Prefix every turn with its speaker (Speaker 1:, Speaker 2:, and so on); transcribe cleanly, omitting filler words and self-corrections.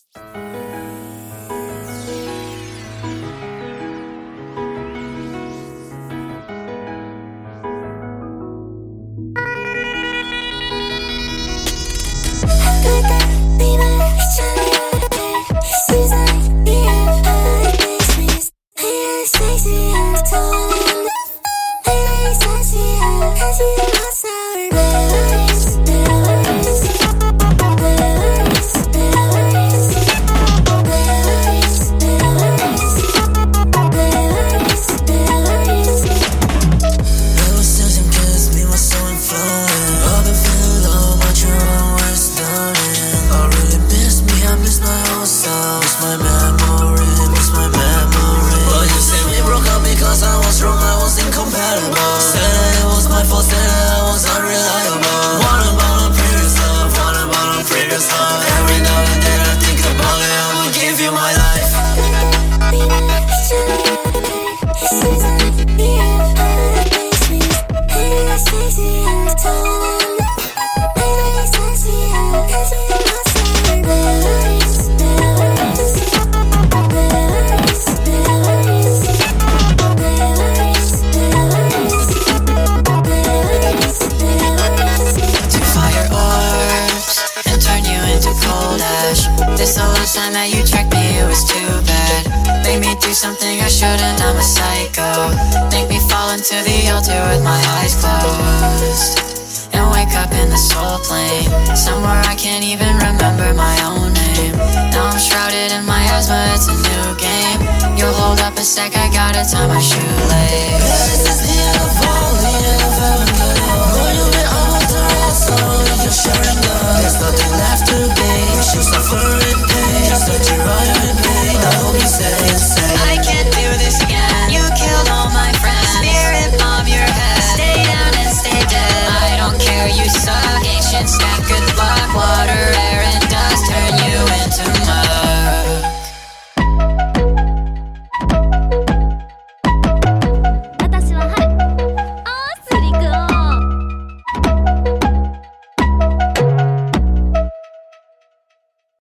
Speaker 1: Time that you tracked me, it was too bad. Made me do something I shouldn't, I'm a psycho. Make me fall into the altar with my eyes closed, and wake up in the soul plane, somewhere I can't even remember my own name. Now I'm shrouded in my asthma, it's a new game. You'll hold up a sec, I gotta tie my shoelace.
Speaker 2: This is the end of all, the end of heaven. Going to be all the rest, so you're sharing love. There's nothing left to gain, you suffer in pain. Just let you